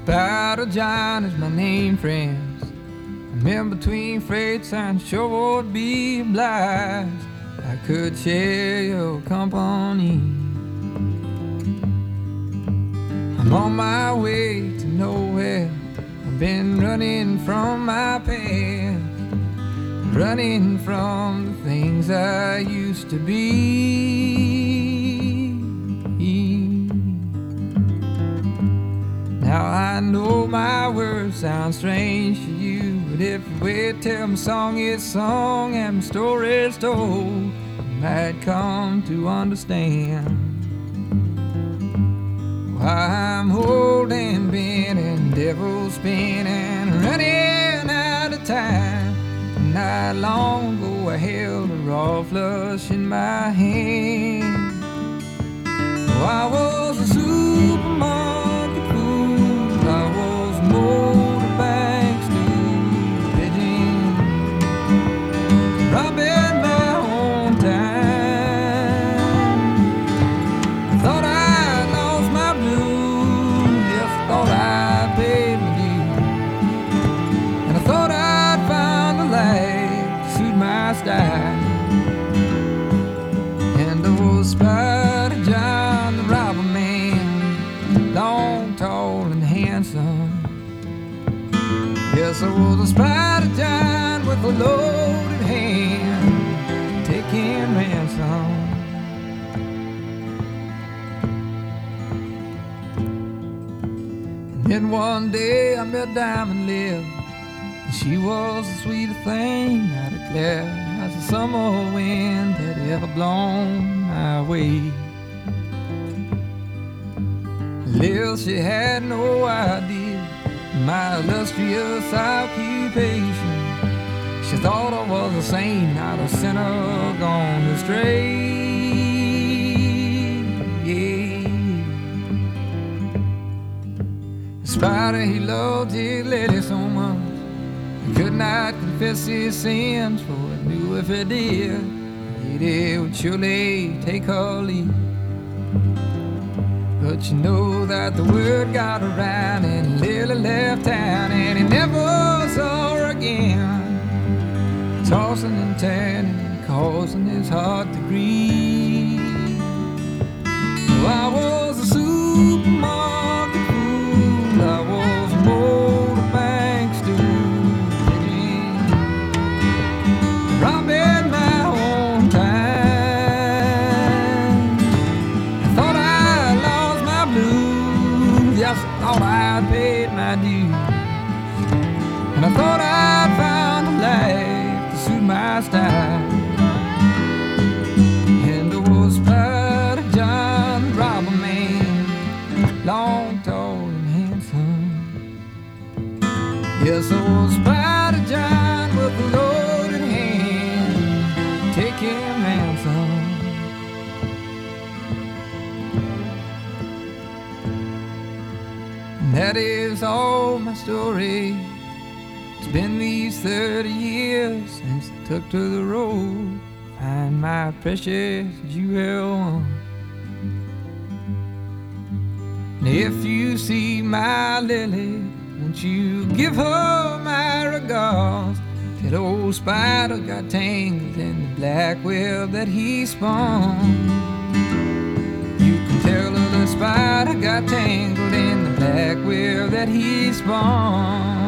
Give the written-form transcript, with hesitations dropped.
Spider John is my name, friends. I'm in between freights and sure would be obliged I could share your company. I'm on my way to nowhere. I've been running from my past, running from the things I used to be. Now I know my words sound strange to you, but if you wait till my song is sung and my story is told, you might come to understand why I'm holding, bending, devil spinning, running out of time. Not long ago I held a raw flush in my hand. Oh, I was a supermarket fool, I was motorbike stupid, robbing my own time. I thought I lost my blues, yes, I thought I'd paid my dues, and I thought I'd found a life to suit my style. And I was Spider John, the robber man, long, tall, and handsome. Yes, I was a Spider John with a loaded hand, taking ransom. And then one day I met Diamond Lip, and she was the sweetest thing I declare, as the summer wind had ever blown my way. Little she had no idea my illustrious occupation. She thought I was a saint, not a sinner gone astray. Yeah. The spider, he loved his lady so much, he could not confess his sins, for he knew if he did, he would surely take her leave. But you know that the word got around and Lily left town, and he never saw her again, tossing and turning, causing his heart to grieve. Oh, I was a supermarket fool, I was a motorbike stupid, robbing my own time. I thought I lost my blues, yes, I thought I'd paid my dues, and I thought I'd found a life to suit my style. And I was Spider John, the robber man, long, tall, and handsome. Yes, I was Spider John with a loaded hand, taking ransom. And that is all my story. It's been these 30 years since I took to the road, find my precious jewel. And if you see my Lily, won't you give her my regards? That old spider got tangled in the black web that he spun. You can tell her the spider got tangled in the black web that he spun.